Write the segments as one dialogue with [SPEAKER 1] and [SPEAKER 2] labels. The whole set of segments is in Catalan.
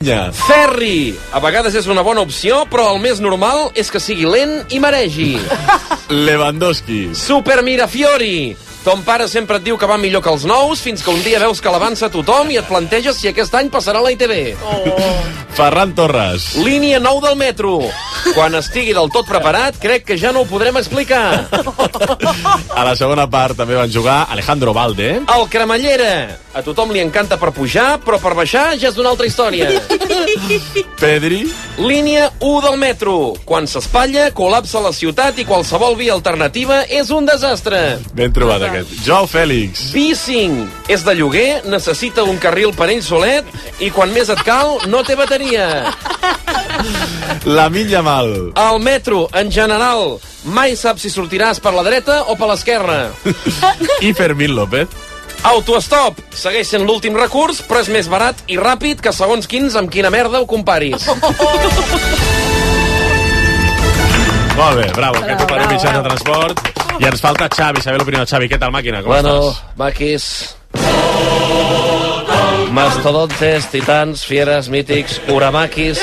[SPEAKER 1] Ferri. A vegades és una bona opció, però el més normal és que sigui lent i maregi.
[SPEAKER 2] Lewandowski.
[SPEAKER 1] Super Mirafiori. Ton pare sempre et diu que va millor que els nous, fins que un dia veus que l'avança tothom i et planteges si aquest any passarà a la ITV.
[SPEAKER 2] Ferran Torres.
[SPEAKER 1] Línia 9 del metro. Quan estigui del tot preparat, crec que ja no ho podrem explicar.
[SPEAKER 2] A la segona part també van jugar Alejandro Valde.
[SPEAKER 1] El Cremallera. A tothom li encanta per pujar, però per baixar ja és d'una altra història.
[SPEAKER 2] Pedri.
[SPEAKER 1] Línia 1 del metro. Quan s'espatlla, col·lapsa la ciutat i qualsevol via alternativa és un desastre.
[SPEAKER 2] Ben trobat aquest. Joao Fèlix.
[SPEAKER 1] B5. És de lloguer, necessita un carril per ell solet i quan més et cal, no té bateria.
[SPEAKER 2] Lamine Yamal.
[SPEAKER 1] El metro, en general, mai saps si sortiràs per la dreta o per l'esquerra.
[SPEAKER 2] I Fermín López.
[SPEAKER 1] Autostop. Segueix sent l'últim recurs, però és més barat i ràpid que segons quins amb quina merda ho comparis.
[SPEAKER 2] Molt bé, bravo. Aquest oferim mitjans de transport. I ens falta Xavi, saber l'opinió de Xavi. Què tal, màquina? Com estàs?
[SPEAKER 1] Maquis... Mastodontes, titans, fieres, mítics, uramaquis...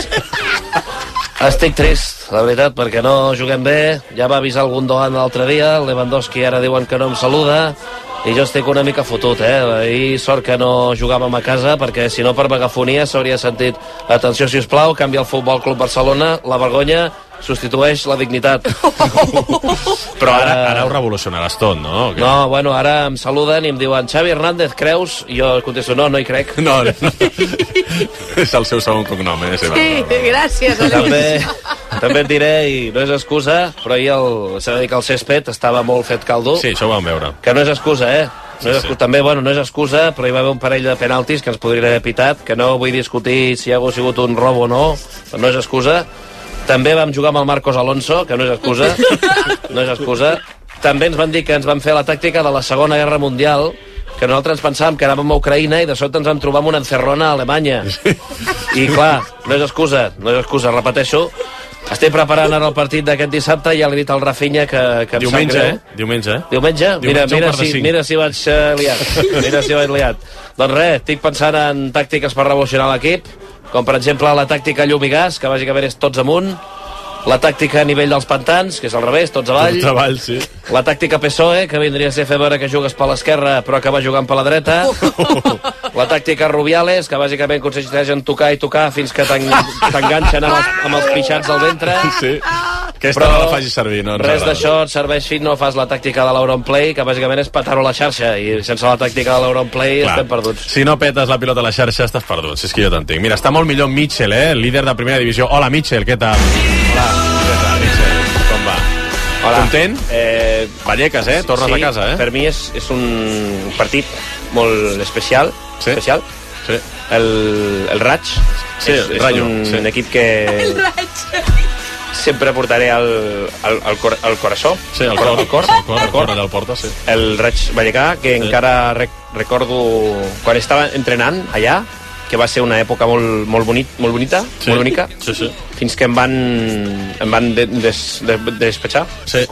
[SPEAKER 1] Estic trist, la veritat, perquè no juguem bé. Ja va avisar el Gundogan l'altre dia, el Lewandowski ara diuen que no em saluda, i jo estic una mica fotut, Ahir sort que no jugàvem a casa, perquè si no per megafonia s'hauria sentit atenció, sisplau, canvia el Futbol Club Barcelona, la vergonya substitueix la dignitat.
[SPEAKER 2] Però ara ho revolucionaràs tot, no?
[SPEAKER 1] No, bueno, ara em saluden i em diuen Xavi Hernández, creus? I jo contesto, no hi crec.
[SPEAKER 2] No. És el seu segon cognom,
[SPEAKER 3] Sí, gràcies.
[SPEAKER 1] També et diré, i no és excusa, però ahir s'ha de dir que el césped estava molt fet caldo.
[SPEAKER 2] Sí, això ho vam veure.
[SPEAKER 1] Que no és excusa, No és excusa. També, no és excusa, però hi va haver un parell de penaltis que ens podrien haver pitat, que no vull discutir si ha sigut un robo o no, però no és excusa. També vam jugar amb el Marcos Alonso, que no és excusa. No és excusa. També ens van dir que ens van fer la tàctica de la Segona Guerra Mundial, que nosaltres ens pensàvem que anàvem a Ucraïna i de sobte ens vam trobar amb una encerrona a Alemanya. I clar, no és excusa, repeteixo. Estic preparant ara el partit d'aquest dissabte i ja l'he dit al Rafinha que em sap greu.
[SPEAKER 2] Diumenge?
[SPEAKER 1] Mira si vaig liat. Doncs res, estic pensant en tàctiques per revolucionar l'equip, com per exemple la tàctica llum i gas, que bàsicament és tots amunt, la tàctica a nivell dels pantans, que és al revés, tots avall.
[SPEAKER 2] Tots avall, sí.
[SPEAKER 1] La tàctica PSOE, que vindria a ser fer veure que jugues per l'esquerra però acaba jugant per la dreta. La tàctica Rubiales, que bàsicament consisteix en tocar i tocar fins que t'enganxen amb els pixats al ventre.
[SPEAKER 2] Sí. Aquesta no la facis servir, no?
[SPEAKER 1] Res d'això et serveix si no fas la tàctica de l'Auronplay, que bàsicament és petar-ho a la xarxa, i sense la tàctica de l'Auronplay estem perduts.
[SPEAKER 2] Si no petes la pilota a la xarxa estàs perdut, si és que jo t'entenc. Mira, està molt millor Mitchell, el líder de primera divisió. Hola, Mitchell, què tal?
[SPEAKER 1] Hola.
[SPEAKER 2] Què tal, Mitchell? Com va?
[SPEAKER 1] Hola.
[SPEAKER 2] Content? Vallecas, tornes a casa,
[SPEAKER 1] Per mi és un partit molt especial.
[SPEAKER 2] Sí.
[SPEAKER 1] Especial.
[SPEAKER 2] Sí.
[SPEAKER 1] El Raig.
[SPEAKER 2] Sí,
[SPEAKER 1] és un equip que...
[SPEAKER 3] El Raig.
[SPEAKER 1] Sempre portaré al coraçó.
[SPEAKER 2] Sí, el cor del Porta, sí.
[SPEAKER 1] El Raig Vallecà, que encara recordo quan estava entrenant allà, que va ser una època molt bonita, molt bonica, fins que em van despatxar,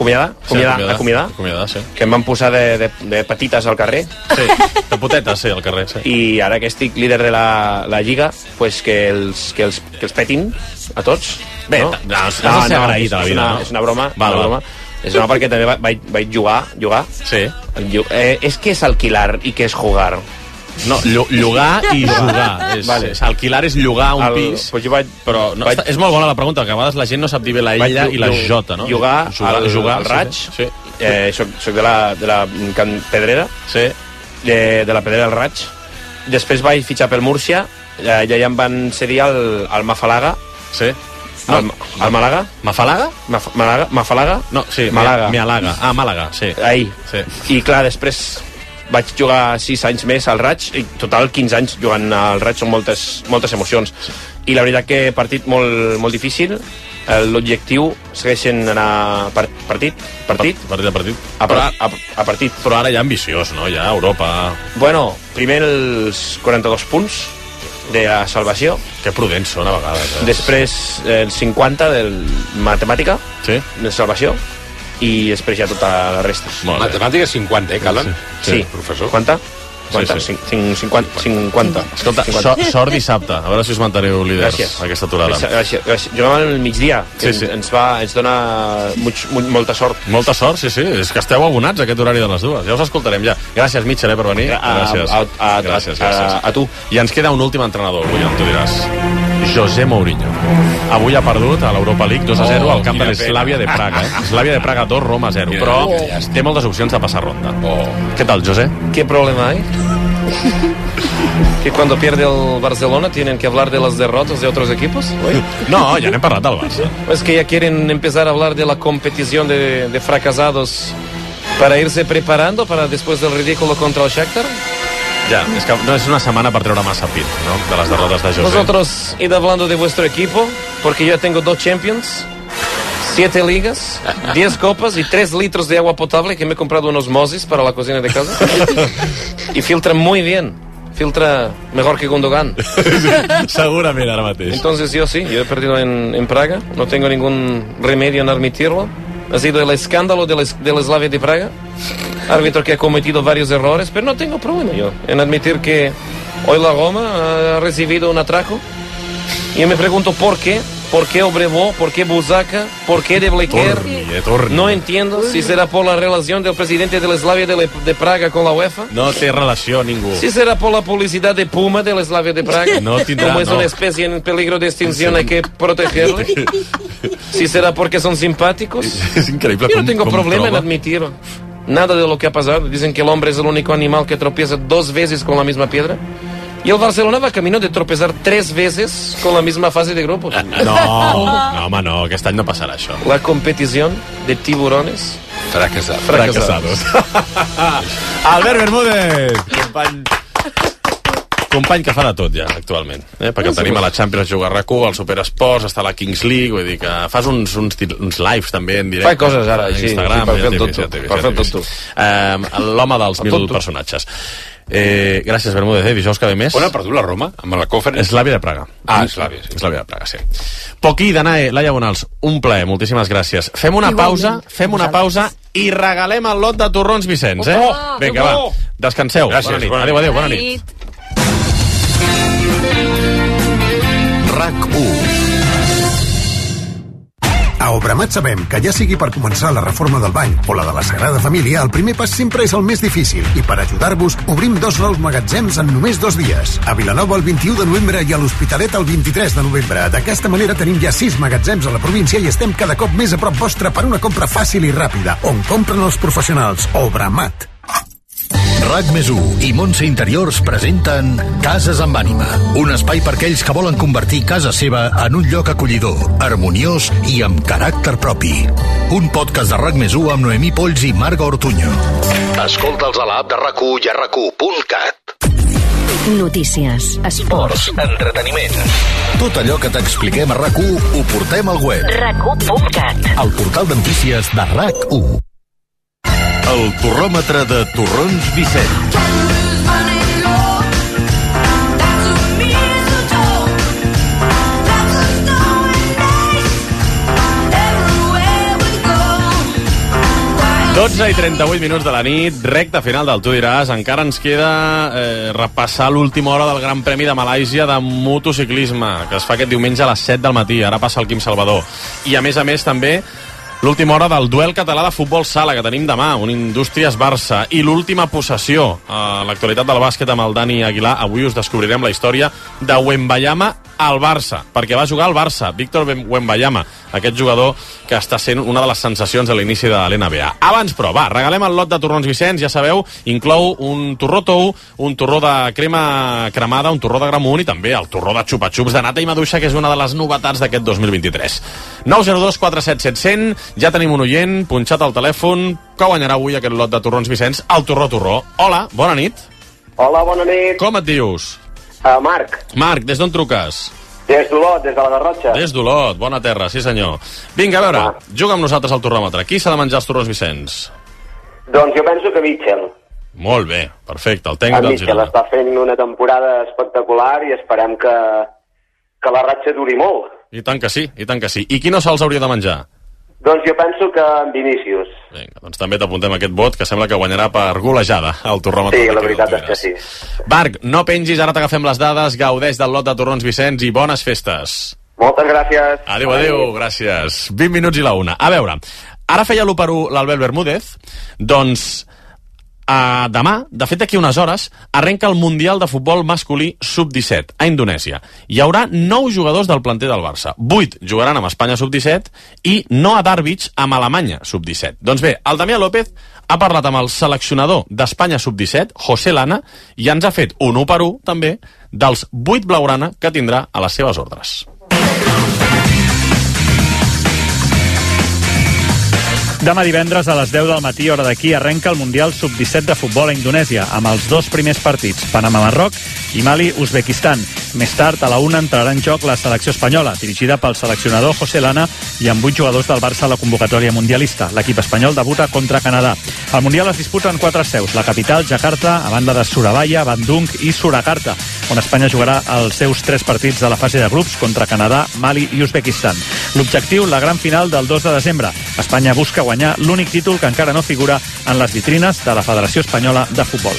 [SPEAKER 1] acomiadar, que em van posar de petites al carrer.
[SPEAKER 2] Sí, de putetes, al carrer, sí.
[SPEAKER 1] I ara que estic líder de la Lliga, pues que els petin a tots.
[SPEAKER 2] Bé, has de ser agraït a la vida, no?
[SPEAKER 1] És una broma, És una perquè també vaig jugar.
[SPEAKER 2] Sí.
[SPEAKER 1] És que és alquilar i que és jugar.
[SPEAKER 2] No, llogar i jugar. Alquilar és llogar un pis. Però és molt bona la pregunta, que a vegades la gent no sap dir bé la L i la J, no?
[SPEAKER 1] Jugar al Raig. Soc de la Can Pedrera. De la Pedrera al Raig. Després vaig fitxar pel Múrcia. Ja em van cedir al Mafalaga.
[SPEAKER 2] Sí.
[SPEAKER 1] Al Màlaga?
[SPEAKER 2] Mafalaga?
[SPEAKER 1] Mafalaga?
[SPEAKER 2] No, sí, Màlaga. Ah, Màlaga, sí.
[SPEAKER 1] Ahí. I clar, després vaig jugar 6 anys més al Raig, i total 15 anys jugant al Raig, són moltes emocions. I la veritat que partit molt difícil, l'objectiu segueix sent anar partit a partit.
[SPEAKER 2] Però ara ja ambiciós, no? Ja a Europa...
[SPEAKER 1] Bueno, primer els 42 punts de la salvació.
[SPEAKER 2] Que prudents són a vegades.
[SPEAKER 1] Després el 50 del matemàtica, de salvació, i després ja tota la resta.
[SPEAKER 4] Matemàtica 50, Calen?
[SPEAKER 1] Sí.
[SPEAKER 4] Professor.
[SPEAKER 1] Quanta? 50.
[SPEAKER 2] Escolta, sort dissabte, a veure si us manteneu líders aquesta aturada.
[SPEAKER 1] Jugàvem al migdia, que ens dona molta sort.
[SPEAKER 2] Molta sort, sí, és que esteu abonats a aquest horari de les dues. Ja us escoltarem, ja. Gràcies, Mitchell, per venir. Gràcies.
[SPEAKER 1] A tu.
[SPEAKER 2] I ens queda un últim entrenador, William, tu diràs. José Mourinho. Avui ha perdut a l'Europa League 2-0 al camp de l'Slavia de Praga. Slavia de Praga 2, Roma 0. Però té moltes opcions de passar ronda. ¿Qué tal, José?
[SPEAKER 1] ¿Qué problema hay? ¿Que cuando pierde el Barcelona tienen que hablar de las derrotas de otros equipos? ¿Oye?
[SPEAKER 2] No, ya n'hem parlat del Barça.
[SPEAKER 1] Es que ya quieren empezar a hablar de la competición de fracasados para irse preparando para después del ridículo contra el Shakhtar.
[SPEAKER 2] Ja, és que no és una setmana per treure massa pit, no?, de les derrotes de José.
[SPEAKER 1] Vosotros id hablando de vuestro equipo, porque yo tengo 2 Champions, 7 ligas, 10 copas y 3 litros de agua potable que me he comprado unos Moses para la cocina de casa. Y filtra muy bien. Filtra mejor que Gundogan.
[SPEAKER 2] Segurament ara mateix.
[SPEAKER 1] Entonces yo he perdido en Praga, no tengo ningún remedio en admitirlo. Ha sido el escándalo del Slavia de Praga, árbitro que ha cometido varios errores, pero no tengo problema yo en admitir que hoy la Roma ha recibido un atraco. Y yo me pregunto por qué Obrevó, por qué Buzaca, por qué De Blequer. No entiendo si será por la relación del presidente del Slavia de Praga con la UEFA.
[SPEAKER 2] No té relació ningú.
[SPEAKER 1] Si será por la publicidad de Puma del Slavia de Praga.
[SPEAKER 2] No tindrà,
[SPEAKER 1] como es una especie en peligro de extinción, hay que protegerle. Si será porque son simpáticos.
[SPEAKER 2] Es increíble.
[SPEAKER 1] Yo no tengo problema en admitir nada de lo que ha pasado. Dicen que el hombre es el único animal que tropieza 2 veces con la misma piedra. Y el Barcelona va camino de tropezar 3 veces con la misma fase de grupos.
[SPEAKER 2] No, home, no, aquest any no passarà això.
[SPEAKER 1] La competición de tiburones
[SPEAKER 2] fracasados. Albert Bermúdez, company que fa de tot ja, actualment, perquè el tenim a la Champions, jugar a RAC1, al Superesports, està a la Kings League, vull dir que fas uns lives també en directe.
[SPEAKER 1] Fa coses ara, així,
[SPEAKER 2] Instagram,
[SPEAKER 1] per fer tot tu.
[SPEAKER 2] L'home dels 1.000 personatges. Gràcies, Bermúdez. Dijous que ve més.
[SPEAKER 4] On ha perdut la Roma? Amb la Conference?
[SPEAKER 2] Slavia de Praga.
[SPEAKER 4] Slavia, sí.
[SPEAKER 2] Slavia de Praga, sí. Poquí, Danae, Laia Bonals, un plaer, moltíssimes gràcies. Fem una pausa i regalem el lot de torrons Vicenç, Vinga, va, descanseu.
[SPEAKER 4] Gràcies,
[SPEAKER 2] bona nit. Adéu, bona nit.
[SPEAKER 5] RAC1. A Obramat sabem que ja sigui per començar la reforma del bany o la de la Sagrada Família, el primer pas sempre és el més difícil. I per ajudar-vos, obrim 2 nous magatzems en només 2 dies. A Vilanova el 21 de novembre i a l'Hospitalet el 23 de novembre. D'aquesta manera tenim ja 6 magatzems a la província i estem cada cop més a prop vostre per una compra fàcil i ràpida, on compren els professionals. Obramat.
[SPEAKER 6] RAC+1 i Montse Interiors presenten Cases amb ànima, un espai per aquells que volen convertir casa seva en un lloc acollidor, harmoniós i amb caràcter propi. Un podcast de RAC+1 amb Noemí Polls i Marga Ortuño. Escolta'ls a l'app de RAC1 i a RAC1.cat.
[SPEAKER 7] Notícies, esports,
[SPEAKER 6] entreteniment. Tot allò que t'expliquem a RAC1 ho portem al web.
[SPEAKER 7] RAC1.cat.
[SPEAKER 6] El portal de notícies de RAC1. El torròmetre de Torrons Vicenç.
[SPEAKER 2] i 38 minuts de la nit, recta final del Tu diràs. Encara ens queda repassar l'última hora del Gran Premi de Malàisia de motociclisme, que es fa aquest diumenge a les 7 del matí. Ara passa el Quim Salvador. I a més també l'última hora del duel català de futbol sala que tenim demà, un Indústries-Barça, i l'última possessió a l'actualitat del bàsquet amb el Dani Aguilar. Avui us descobrirem la història de Wembanyama al Barça, perquè va jugar al Barça, Víctor Wembanyama, aquest jugador que està sent una de les sensacions de l'inici de l'NBA. Abans, però, regalem el lot de torrons Vicenç, ja sabeu, inclou un torró tou, un torró de crema cremada, un torró de gramunt i també el torró de xupa-xups de nata i maduixa, que és una de les novetats d'aquest 2023. 902 477 100, ja tenim un oient punxat al telèfon que guanyarà avui aquest lot de torrons Vicenç, el torró. Hola, bona nit.
[SPEAKER 8] Hola, bona nit.
[SPEAKER 2] Com et dius?
[SPEAKER 8] Marc.
[SPEAKER 2] Marc, des d'on truques?
[SPEAKER 8] Des d'Olot, des de la Garrotxa.
[SPEAKER 2] Des d'Olot, bona terra, sí senyor. Vinga, a veure, juga amb nosaltres al torròmetre. Qui s'ha de menjar els torrons Vicenç?
[SPEAKER 8] Doncs jo penso que Mitchell.
[SPEAKER 2] Molt bé, perfecte, el tècnic del
[SPEAKER 8] Girona. Mitchell està fent una temporada espectacular i esperem que la ratxa duri molt.
[SPEAKER 2] I tant que sí, i tant que sí. I qui no se'ls hauria de menjar?
[SPEAKER 8] Doncs jo penso que en Vinícius.
[SPEAKER 2] Vinga, doncs també t'apuntem aquest vot, que sembla que guanyarà per golejada el torró.
[SPEAKER 8] Sí, la veritat és que sí.
[SPEAKER 2] Marc, no pengis, ara t'agafem les dades, gaudeix del lot de torrons Vicenç i bones festes.
[SPEAKER 8] Moltes gràcies.
[SPEAKER 2] Adéu, gràcies. 20 minuts i la 1. A veure, ara feia l'1-1 l'Albert Bermúdez, doncs demà, de fet d'aquí unes hores, arrenca el Mundial de Futbol Masculí Sub-17 a Indonèsia. Hi haurà 9 jugadors del planter del Barça. 8 jugaran amb Espanya Sub-17 i Noah Darvic amb Alemanya Sub-17. Doncs bé, el Damià López ha parlat amb el seleccionador d'Espanya Sub-17, José Lana, i ens ha fet un 1-1 també dels 8 blaugrana que tindrà a les seves ordres.
[SPEAKER 9] Demà divendres a les 10 del matí, hora d'aquí, arrenca el Mundial Sub-17 de futbol a Indonèsia, amb els 2 primers partits, Panamà-Marroc i Mali-Uzbekistan. Més tard, a la 1, entrarà en joc la selecció espanyola, dirigida pel seleccionador José Lana i amb 8 jugadors del Barça a la convocatòria mundialista. L'equip espanyol debuta contra Canadà. El Mundial es disputa en 4 seus, la capital, Jakarta, a banda de Surabaya, Bandung i Surakarta, on Espanya jugarà els seus 3 partits de la fase de grups contra Canadà, Mali i Uzbekistan. L'objectiu, la gran final del 2 de desembre. Espanya busca guanyar l'únic títol que encara no figura en les vitrines de la Federació Espanyola de Futbol.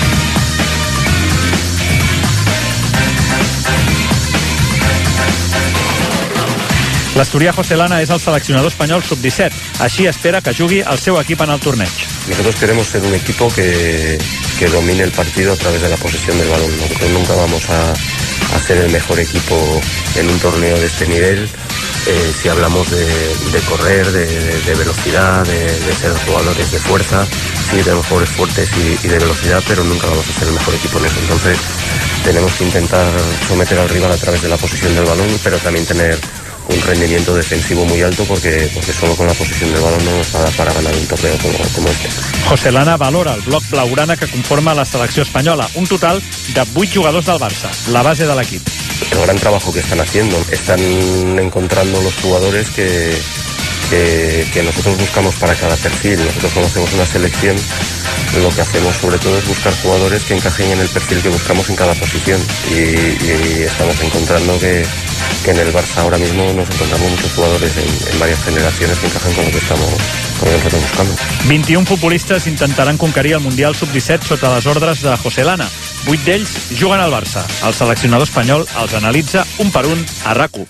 [SPEAKER 9] L'asturià José Lana és el seleccionador espanyol sub-17. Així espera que jugui el seu equip en el torneig.
[SPEAKER 10] Nosotros queremos ser un equipo que domine el partido a través de la posesión del balón. Nosotros nunca vamos a ser el mejor equipo en un torneo de este nivel. Si hablamos de correr, de velocidad, de ser jugadores de fuerza, sí tenemos jugadores fuertes y de velocidad, pero nunca vamos a ser el mejor equipo en eso. Entonces tenemos que intentar someter al rival a través de la posesión del balón, pero también tener un rendimiento defensivo muy alto porque solo con la posesión del balón no nos va a dar para ganar un torneo como este.
[SPEAKER 9] José Lana valora el bloc blaugrana que conforma la selecció espanyola, un total de 8 jugadors del Barça, la base de l'equip.
[SPEAKER 10] El gran trabajo que están haciendo, están encontrando los jugadores que nosotros buscamos para cada perfil. Nosotros cuando hacemos una selección lo que hacemos sobre todo es buscar jugadores que encajen en el perfil que buscamos en cada posición y estamos encontrando que en el Barça ahora mismo nos encontramos muchos jugadores en varias generaciones que encajan con lo que estamos buscando.
[SPEAKER 9] 21 futbolistes intentaran conquerir el Mundial Sub-17 sota les ordres de José Lana. 8 d'ells juguen al Barça. El seleccionador espanyol els analitza un per un a RAC1.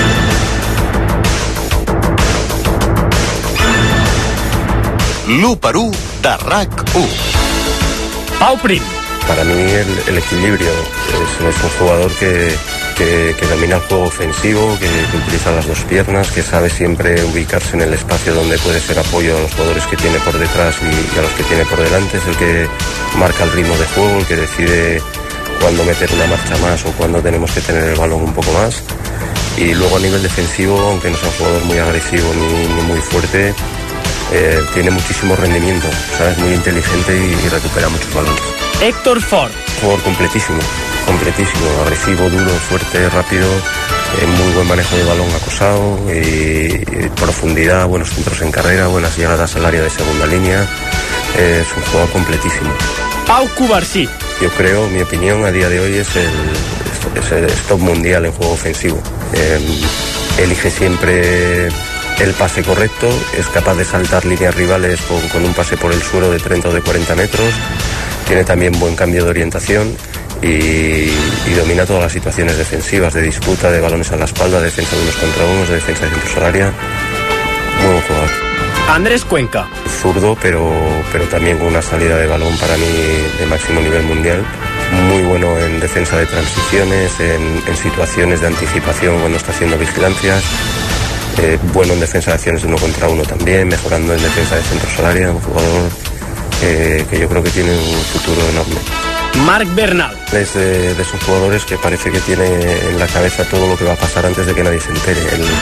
[SPEAKER 6] L'1x1 de RAC1.
[SPEAKER 9] Pau Prim.
[SPEAKER 10] Para mí el equilibrio es un jugador que domina el juego ofensivo, que utiliza las 2 piernas, que sabe siempre ubicarse en el espacio donde puede ser apoyo a los jugadores que tiene por detrás y a los que tiene por delante. Es el que marca el ritmo de juego, el que decide cuándo meter una marcha más o cuándo tenemos que tener el balón un poco más. Y luego a nivel defensivo, aunque no sea un jugador muy agresivo ni muy fuerte, tiene muchísimo rendimiento, ¿sabes? Muy inteligente y recupera muchos balones.
[SPEAKER 9] Héctor Fort.
[SPEAKER 10] Jugador completísimo, agresivo, duro, fuerte, rápido, muy buen manejo de balón acosado, profundidad, buenos centros en carrera, buenas llegadas al área de segunda línea. Es un jugador completísimo.
[SPEAKER 9] Pau Cubarsí.
[SPEAKER 10] Yo creo, mi opinión a día de hoy es el top mundial en juego ofensivo. Elige siempre el pase correcto, es capaz de saltar líneas rivales con un pase por el suelo de 30 o de 40 metros, tiene también buen cambio de orientación y domina todas las situaciones defensivas, de disputa, de balones a la espalda, de defensa de unos contra unos, de defensa de centros al área. Muy buen jugador.
[SPEAKER 9] Andrés Cuenca.
[SPEAKER 10] Zurdo, pero también con una salida de balón para mí de máximo nivel mundial. Muy bueno en defensa de transiciones, en situaciones de anticipación cuando está haciendo vigilancias. Bueno en defensa de acciones de 1 contra 1 también, mejorando en defensa de centros al área. Un jugador que yo creo que tiene un futuro enorme.
[SPEAKER 9] Marc Bernal.
[SPEAKER 10] Es de esos jugadores que parece que tiene en la cabeza todo lo que va a pasar antes de que nadie se entere.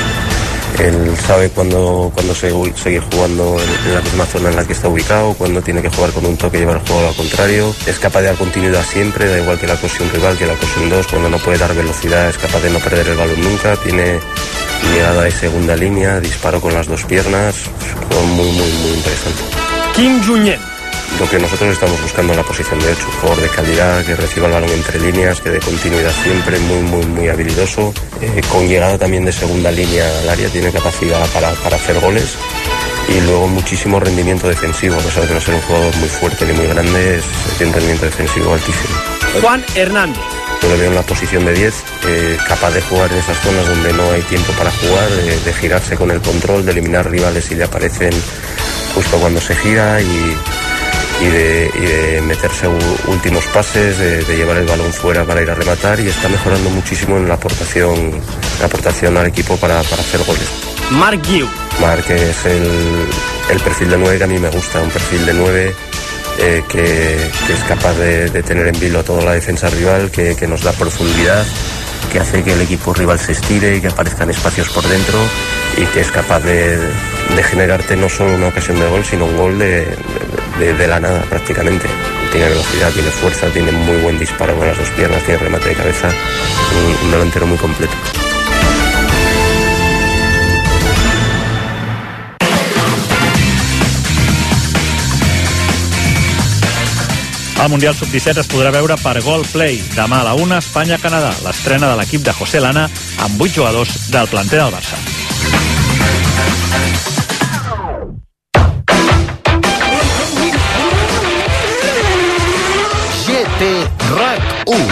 [SPEAKER 10] Él sabe cuándo seguir jugando en la misma zona en la que está ubicado, cuándo tiene que jugar con un toque y llevar el juego al contrario. Es capaz de dar continuidad siempre, da igual que la cose un rival, que la cose un 2. Cuando no puede dar velocidad es capaz de no perder el balón nunca. Tiene llegada de segunda línea, disparo con las 2 piernas. Es un jugador muy, muy, muy interesante.
[SPEAKER 9] Kim Junyent.
[SPEAKER 10] lo que nosotros estamos buscando en la posición de 8, un jugador de calidad, que reciba el balón entre líneas, que dé continuidad siempre, muy habilidoso, con llegada también de segunda línea al área, tiene capacidad para hacer goles, y luego muchísimo rendimiento defensivo, a pesar de no ser un jugador muy fuerte ni muy grande, tiene un rendimiento defensivo altísimo.
[SPEAKER 11] Juan Hernández.
[SPEAKER 10] Yo le veo en la posición de 10, capaz de jugar en esas zonas donde no hay tiempo para jugar, de girarse con el control, de eliminar rivales si le aparecen justo cuando se gira y de meterse últimos pases, de llevar el balón fuera para ir a rematar, y está mejorando muchísimo en la aportación al equipo para hacer goles.
[SPEAKER 11] Marc Guiu.
[SPEAKER 10] Marc es el perfil de 9 que a mí me gusta, un perfil de 9 que es capaz de tener en vilo a toda la defensa rival, que nos da profundidad, que hace que el equipo rival se estire y que aparezcan espacios por dentro, y que es capaz de generarte no solo una ocasión de gol, sino un gol de la nada prácticamente. Tiene velocidad, tiene fuerza, tiene muy buen disparo con las dos piernas, tiene remate de cabeza, un delantero muy completo.
[SPEAKER 9] El Mundial Sub-17 es podrà veure per Gol Play. Demà a la 1, Espanya-Canadà. L'estrena de l'equip de José Lana amb 8 jugadors del planter del Barça.
[SPEAKER 6] GT RAC 1.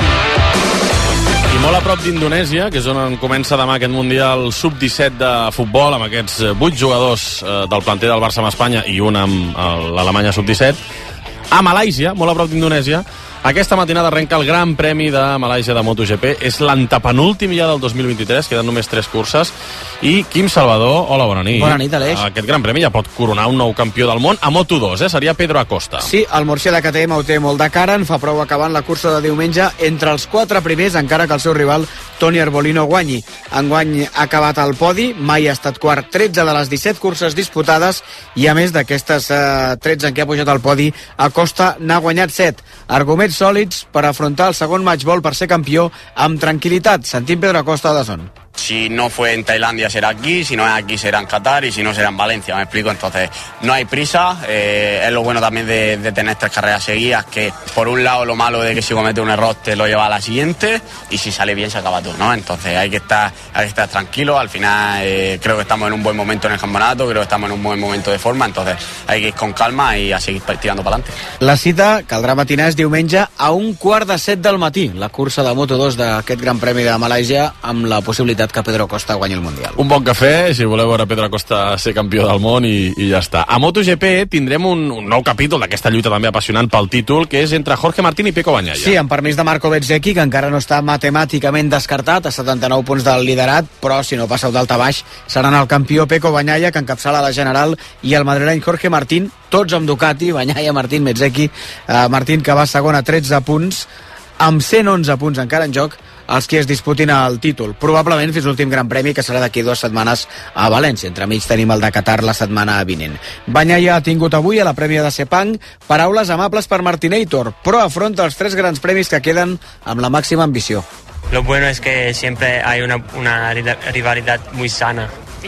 [SPEAKER 2] I molt a prop d'Indonèsia, que és on comença demà aquest Mundial Sub-17 de futbol, amb aquests 8 jugadors del planter del Barça amb Espanya i un amb l'Alemanya Sub-17. A Malàisia, molt a prop d'Indonèsia, aquesta matinada arrenca el Gran Premi de Malàisia de MotoGP. És l'antepenúltim ja del 2023, queden només 3 curses. I Quim Salvador, hola, bona nit.
[SPEAKER 12] Bona nit, Aleix.
[SPEAKER 2] Aquest Gran Premi ja pot coronar un nou campió del món a Moto2, seria Pedro Acosta.
[SPEAKER 12] Sí, el murcià de KTM ho té molt de cara, en fa prou acabant la cursa de diumenge entre els 4 primers, encara que el seu rival Toni Arbolino guanyi. Enguany ha acabat al podi, mai ha estat quart, 13 de les 17 curses disputades, i a més d'aquestes 13 en què ha pujat al podi, Acosta n'ha guanyat 7. Arguments sòlids per afrontar el segon matchball per ser campió amb tranquil·litat. Sentim Pedro Acosta de Son.
[SPEAKER 13] Si no fue en Tailandia será aquí, si no es aquí será en Qatar y si no será en Valencia, me explico. Entonces no hay prisa, es lo bueno también de tener 3 carreras seguidas, que por un lado lo malo de que si comete un error te lo lleva a la siguiente y si sale bien se acaba todo, ¿no? Entonces hay que estar tranquilo. Al final creo que estamos en un buen momento en el campeonato, creo que estamos en un buen momento de forma, entonces hay que ir con calma y a seguir tirando para adelante.
[SPEAKER 12] La cita caldrà matinar és diumenge a 1:15 del matí, la cursa de Moto2 d'aquest Gran Premi de Malàisia, amb la possibilitat que Pedro Acosta guanyi el Mundial.
[SPEAKER 2] Un bon cafè, si voleu veure Pedro Acosta ser campió del món, i ja està. A MotoGP tindrem un nou capítol d'aquesta lluita també apassionant pel títol, que és entre Jorge Martín i Pecco Bagnaia.
[SPEAKER 12] Sí, amb permís de Marco Bezzecchi, que encara no està matemàticament descartat, a 79 punts del liderat, però si no passeu d'alt a baix, seran el campió Pecco Bagnaia, que encapçala la general, i el madrileny Jorge Martín, tots amb Ducati, Bagnaia, Martín, Bezzecchi, Martín, que va segon a 13 punts, amb 111 punts encara en joc, els que es disputin el títol. Probablement fins l'últim Gran Premi, que serà d'aquí 2 setmanes a València. Entremig tenim el de Qatar la setmana vinent. Bagnaia ha tingut avui a la prèmia de Sepang paraules amables per Martinator, però afronta els 3 grans premis que queden amb la màxima ambició.
[SPEAKER 14] Lo bueno es que siempre hay una rivalidad muy sana.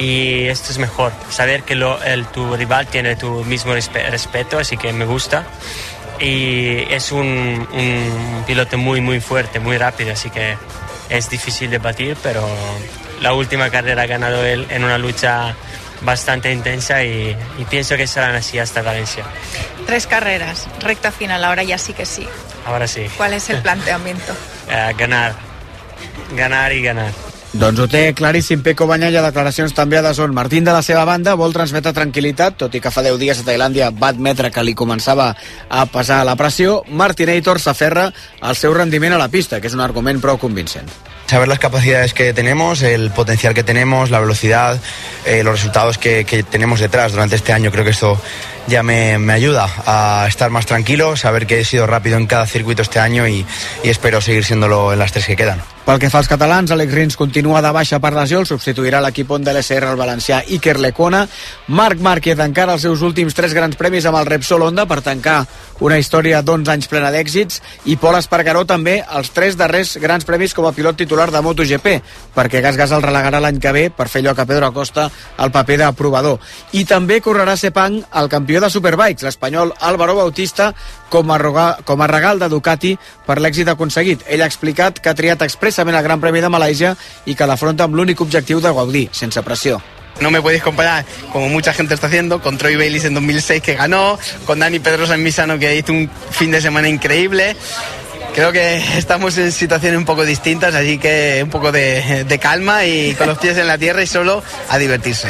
[SPEAKER 14] Y esto es mejor, saber que tu rival tiene tu mismo respeto, así que me gusta. Y es un piloto muy fuerte, muy rápido, así que es difícil de batir, pero la última carrera ha ganado él en una lucha bastante intensa y pienso que serán así hasta Valencia.
[SPEAKER 3] 3 carreras, recta final, ahora ya sí que sí.
[SPEAKER 14] Ahora sí.
[SPEAKER 3] ¿Cuál es el planteamiento?
[SPEAKER 14] Ganar y ganar.
[SPEAKER 12] Doncs ho té claríssim Pecco Bagnaia, declaracions també a DAZN. Martín, de la seva banda, vol transmetre tranquil·litat, tot i que fa 10 dies a Tailàndia va admetre que li començava a pesar la pressió. Martinator s'aferra al seu rendiment a la pista, que és un argument prou convincent.
[SPEAKER 15] Saber las capacidades que tenemos, el potencial que tenemos, la velocidad, los resultados que tenemos detrás durante este año, creo que esto ya me ayuda a estar más tranquilo, saber que he sido rápido en cada circuito este año y espero seguir siéndolo en las 3 que quedan.
[SPEAKER 12] Pel que fa als catalans, Àlex Rins continua de baixa per lesió, el substituirà l'equip Honda LSR el valencià Iker Lecuona. Marc Márquez encara els seus últims 3 grans premis amb el Repsol Honda per tancar una història d'11 anys plena d'èxits, i Pol Espargaró també els 3 darrers grans premis com a pilot titular de MotoGP, perquè Gas el relegarà l'any que ve per fer lloc a Pedro Acosta al paper de provador. I també correrà Sepang el campió campió de Superbikes, l'espanyol Álvaro Bautista, com a regal de Ducati per l'èxit aconseguit. Ell ha explicat que ha triat expressament el Gran Premi de Malàisia i que l'afronta amb l'únic objectiu de gaudir, sense pressió.
[SPEAKER 16] No me podéis comparar, como mucha gente está haciendo, con Troy Bayliss en 2006 que ganó, con Dani Pedrosa en Misano que hizo un fin de semana increíble. Creo que estamos en situaciones un poco distintas, así que un poco de calma y con los pies en la tierra y solo a divertirse.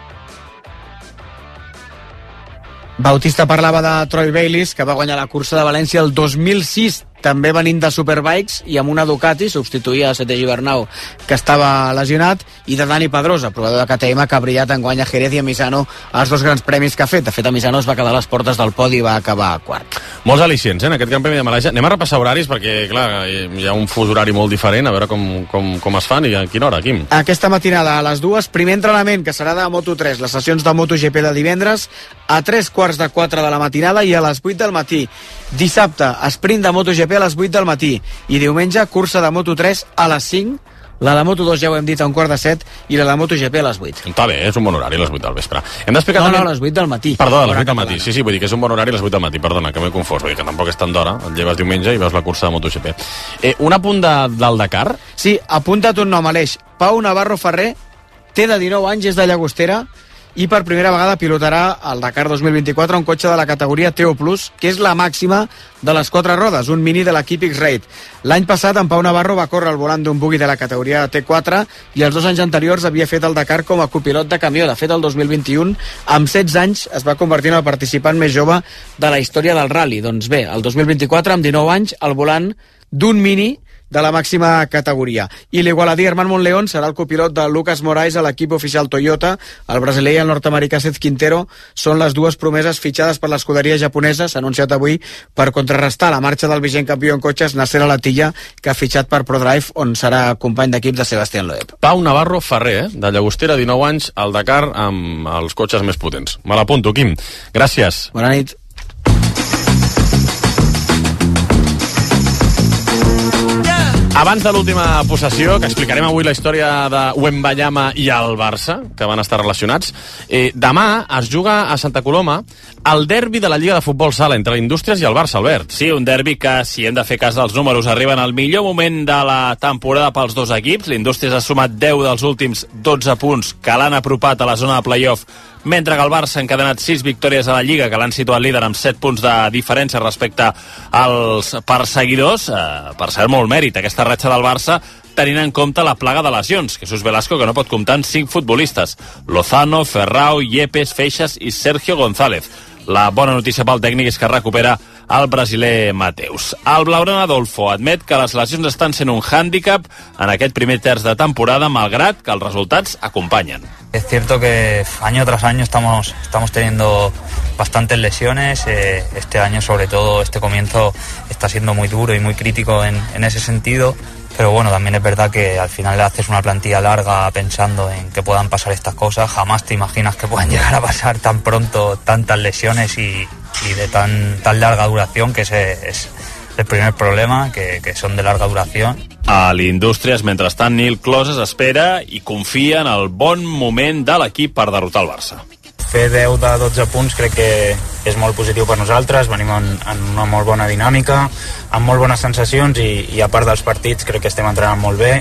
[SPEAKER 12] Bautista parlava de Troy Bayliss, que va guanyar la cursa de València el 2006, també venint de Superbikes i amb una Ducati, substituïa a Sete Gibernau, que estava lesionat, i de Dani Pedrosa, provador de KTM, que ha brillat en guanya Jerez i a Misano els dos grans premis que ha fet. De fet, a Misano es va quedar a les portes del podi i va acabar quart.
[SPEAKER 2] Molts al·licients, en aquest Gran Premi de Malàisia. Anem a repassar horaris, perquè, clar, hi ha un fus horari molt diferent, a veure com es fan i a quina hora, Quim.
[SPEAKER 12] Aquesta matinada, a les 2, primer entrenament, que serà de Moto3, les sessions de MotoGP de divendres, a 3:45 de la matinada i a les 8 del matí. Dissabte, sprint de MotoGP a les 8 del matí. I diumenge, cursa de Moto3 a les 5. La de Moto2 ja ho hem dit a 6:45 i la de MotoGP a les 8.
[SPEAKER 2] Està bé, és un bon horari a les 8 del vespre. Hem d'explicar
[SPEAKER 12] també... a les 8 del matí.
[SPEAKER 2] Perdó, a les 8 del matí. Sí, vull dir que és un bon horari a les 8 del matí. Perdona, que m'he confós. Vull dir que tampoc és tant d'hora. Et lleves diumenge i veus la cursa de MotoGP. Un apunt del Dakar?
[SPEAKER 12] Sí, apunta't un nom, Aleix. Pau Navarro Ferrer té de 19 anys, és de Llagostera, i per primera vegada pilotarà el Dakar 2024 un cotxe de la categoria TO+, que és la màxima de les 4 rodes, un mini de l'equip X-Raid. L'any passat en Pau Navarro va córrer al volant d'un buggy de la categoria T4 i els 2 anys anteriors havia fet el Dakar com a copilot de camió. De fet, el 2021, amb 16 anys, es va convertir en el participant més jove de la història del rally. Doncs bé, el 2024, amb 19 anys, al volant d'un mini de la màxima categoria. I l'igualadí Herman Monleón serà el copilot de Lucas Moraes a l'equip oficial Toyota. El brasiler i el nord-americà Seth Quintero són les dues promeses fitxades per l'escuderia japonesa, s'ha anunciat avui, per contrarrestar la marxa del vigent campió en cotxes Nasser Al-Attiyah, que ha fitxat per ProDrive, on serà company d'equip de Sebastián Loeb.
[SPEAKER 2] Pau Navarro Ferrer, de Llagostera, 19 anys, al Dakar amb els cotxes més potents. Me l'apunto, Quim. Gràcies.
[SPEAKER 12] Bona nit.
[SPEAKER 2] Abans de l'última possessió, que explicarem avui la història de Wembanyama i el Barça, que van estar relacionats, demà es juga a Santa Coloma el derbi de la Lliga de Futbol Sala entre l'Indústries i el Barça, Albert.
[SPEAKER 17] Sí, un derbi que, si hem de fer cas dels números, arriba en el millor moment de la temporada pels dos equips. L'Indústries ha sumat 10 dels últims 12 punts que l'han apropat a la zona de play-off, mentre que el Barça ha encadenat 6 victòries a la Lliga, que l'han situat líder amb 7 punts de diferència respecte als perseguidors. Per cert, molt mèrit aquesta ratxa del Barça, tenint en compte la plaga de lesions. Jesús Velasco, que no pot comptar amb 5 futbolistes: Lozano, Ferrao, Yepes, Feixas i Sergio González. La bona notícia pel tècnic és que recupera el brasiler Mateus. El blaugrana Adolfo admet que les lesions estan sent un hàndicap en aquest primer terç de temporada, malgrat que els resultats acompanyen.
[SPEAKER 18] Es cierto que año tras año estamos teniendo bastantes lesiones. Este año, sobre todo, este comienzo está siendo muy duro y muy crítico en ese sentido. Pero bueno, también es verdad que al final haces una plantilla larga pensando en que puedan pasar estas cosas. Jamás te imaginas que puedan llegar a pasar tan pronto tantas lesiones y de tan larga duración, que es el primer problema, que són de larga duració.
[SPEAKER 17] A l'Indústries, mentrestant, Nil Closes espera i confia en el bon moment de l'equip per derrotar el Barça.
[SPEAKER 18] Fer 10 de 12 punts crec que és molt positiu per nosaltres. Venim en una molt bona dinàmica, amb molt bones sensacions i a part dels partits crec que estem entrenant molt bé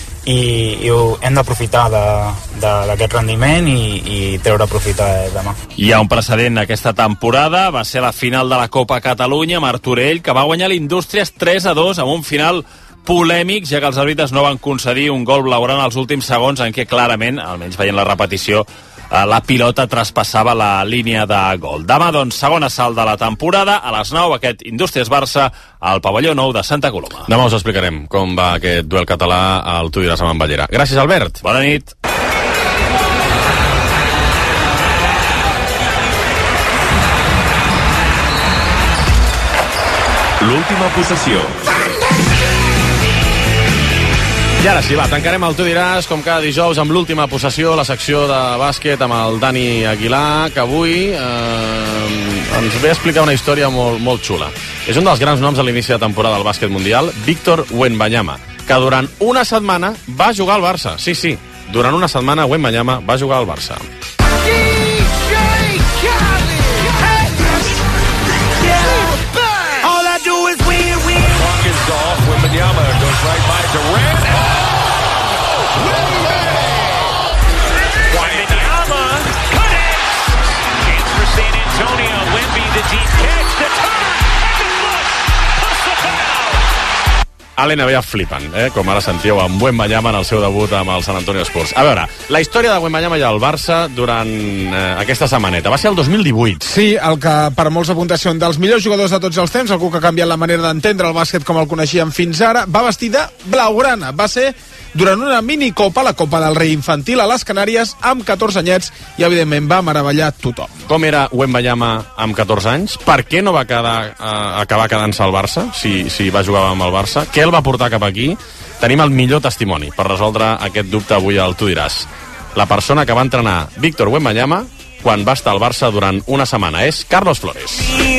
[SPEAKER 18] i hem d'aprofitar d'aquest rendiment i treure profit demà.
[SPEAKER 17] Hi ha un precedent aquesta temporada, va ser la final de la Copa Catalunya, Martorell, que va guanyar l'Indústries 3-2 amb un final polèmic, ja que els àrbitres no van concedir un gol blaugrana als últims segons, en què clarament, almenys veient la repetició, la pilota traspassava la línia de gol. Demà, doncs, segona salt de la temporada, a les 9, aquest Indústries-Barça al pavelló nou de Santa Coloma.
[SPEAKER 2] Demà us explicarem com va aquest duel català al Tu diràs amb en Ballera. Gràcies, Albert.
[SPEAKER 17] Bona nit.
[SPEAKER 2] L'última possessió. I ara sí, va, tancarem el Tu diràs, com cada dijous, amb l'última possessió, la secció de bàsquet amb el Dani Aguilar, que avui ens ve a explicar una història molt xula. És un dels grans noms a l'inici de temporada del bàsquet mundial, Víctor Wembanyama, que durant una setmana va jugar al Barça. Sí, durant una setmana Wembanyama va jugar al Barça.
[SPEAKER 19] DJ Khaled!
[SPEAKER 2] a l'NBA flipen, com ara sentíeu amb Wembanyama en el seu debut amb el San Antonio Spurs. A veure, la història de Wembanyama i el Barça durant aquesta setmaneta va ser el 2018.
[SPEAKER 19] Sí, el que per molts apuntats són dels millors jugadors de tots els temps, algú que ha canviat la manera d'entendre el bàsquet com el coneixíem fins ara, va vestir de blaugrana. Va ser durant una minicopa, la Copa del Rei infantil a les Canàries, amb 14 anyets, i evidentment va meravellar tothom.
[SPEAKER 2] Com era Wembanyama amb 14 anys? Per què no va acabar quedant-se al Barça, si va jugar amb el Barça? Què el va portar cap aquí? Tenim el millor testimoni per resoldre aquest dubte avui al Tu diràs. La persona que va entrenar Víctor Wembanyama quan va estar al Barça durant una setmana és Carlos Flores.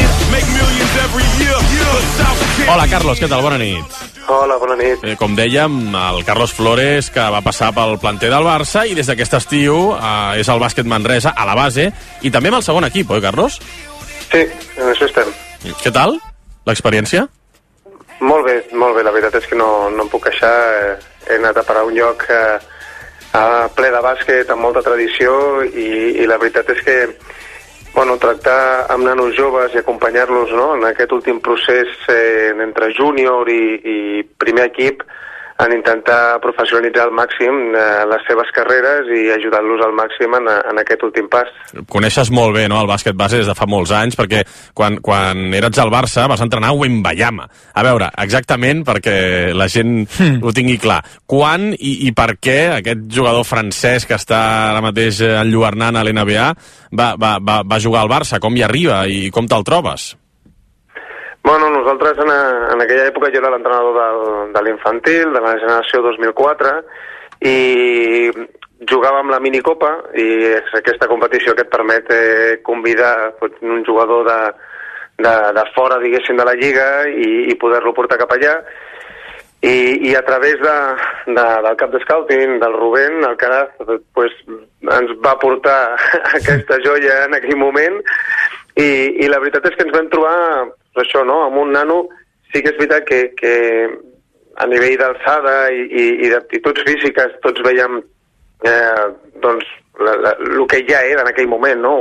[SPEAKER 2] Hola, Carlos, què tal? Bona nit.
[SPEAKER 8] Hola, bona nit.
[SPEAKER 2] Com dèiem, el Carlos Flores, que va passar pel planter del Barça i des d'aquest estiu és el bàsquet Manresa, a la base, i també amb el segon equip, oi, Carlos?
[SPEAKER 8] Sí, en això estem.
[SPEAKER 2] Què tal, l'experiència?
[SPEAKER 8] Molt bé, la veritat és que no em puc queixar. He anat a parar un lloc ple de bàsquet, amb molta tradició, i la veritat és que tractar amb nanos joves i acompanyar-los, no?, en aquest últim procés entre júnior i primer equip, en intentar professionalitzar al màxim les seves carreres i ajudar-los al màxim en aquest últim pas.
[SPEAKER 2] Coneixes molt bé, no?, el bàsquet base des de fa molts anys, perquè quan eres al Barça vas entrenar a Wembanyama. A veure, exactament, perquè la gent ho tingui clar. Quan i per què aquest jugador francès que està ara mateix enlluernant a l'NBA va jugar al Barça? Com hi arriba i com te'l trobes?
[SPEAKER 8] Bueno, nosaltres en aquella època jo era l'entrenador de l'infantil, de la generació 2004, i jugava amb la minicopa, i és aquesta competició que et permet convidar un jugador de fora, diguéssim, de la lliga i poder-lo portar cap allà. I a través del cap de scouting, del Rubén, el Caraz, ens va portar aquesta joia en aquell moment, i la veritat és que ens vam trobar això, no?, amb un nano. Sí que és veritat que a nivell d'alçada i d'aptituds físiques tots veiem el que ja era en aquell moment, no?,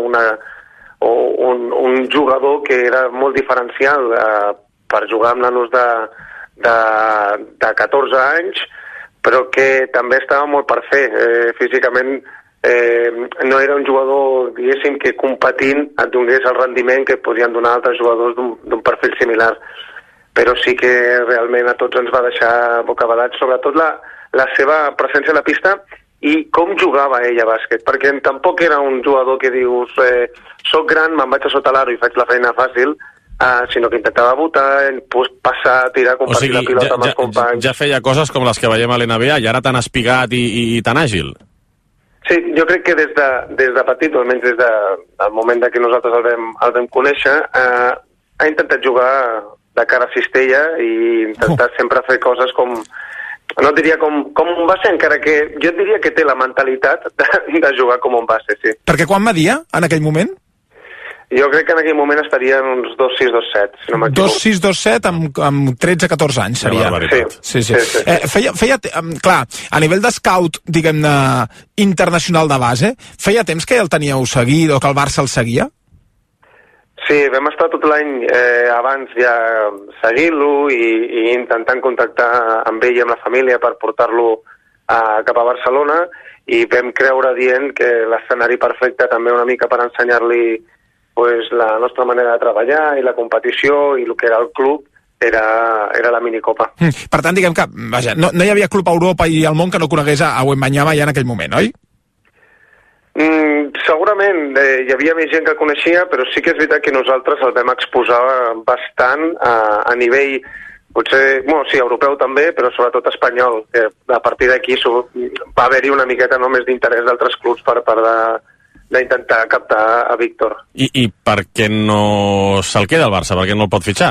[SPEAKER 8] un jugador que era molt diferencial per jugar amb nanos de 14 anys, però que també estava molt per fer. Físicament no era un jugador, diguéssim, que competint et donés el rendiment que podien donar altres jugadors d'un perfil similar. Però sí que realment a tots ens va deixar bocabadats, sobretot la seva presència a la pista i com jugava ell a bàsquet, perquè tampoc era un jugador que dius soc gran, me'n vaig a sota l'aro i faig la feina fàcil, sinó que intentava botar, passar, tirar, compartir la pilota amb els companys.
[SPEAKER 2] Ja feia coses com les que veiem a l'NBA i ara tan espigat i tan àgil.
[SPEAKER 8] Sí, jo crec que des de petit, o almenys des del moment que nosaltres el vam conèixer, ha intentat jugar de cara a cistella i intentat sempre fer coses com, no diria com un base, encara que jo diria que té la mentalitat de jugar com un base, sí.
[SPEAKER 19] Perquè quan media en aquell moment?
[SPEAKER 8] Jo crec que en aquell moment estaria en uns 2'6", 2'7", si no m'equivoco.
[SPEAKER 19] 2'6", 2'7", amb 13-14 anys seria. Sí. Feia, clar, a nivell d'escout, diguem-ne, internacional de base, feia temps que ja el teníeu seguit o que el Barça el seguia?
[SPEAKER 8] Sí, vam estar tot l'any abans ja seguint-lo i intentant contactar amb ell i amb la família per portar-lo cap a Barcelona, i vam creure dient que l'escenari perfecte també una mica per ensenyar-li la nostra manera de treballar i la competició i el que era el club era la minicopa.
[SPEAKER 19] Per tant, diguem que vaja, no hi havia club a Europa i al món que no conegués a Wembanyama ja en aquell moment, oi?
[SPEAKER 8] Segurament hi havia més gent que el coneixia, però sí que és veritat que nosaltres el vam exposar bastant a nivell, potser, sí, europeu també, però sobretot espanyol. A partir d'aquí va haver-hi una miqueta més d'interès d'altres clubs per part d'intentar captar a Víctor.
[SPEAKER 2] I per què no se'l queda al Barça? Per què no el pot fitxar?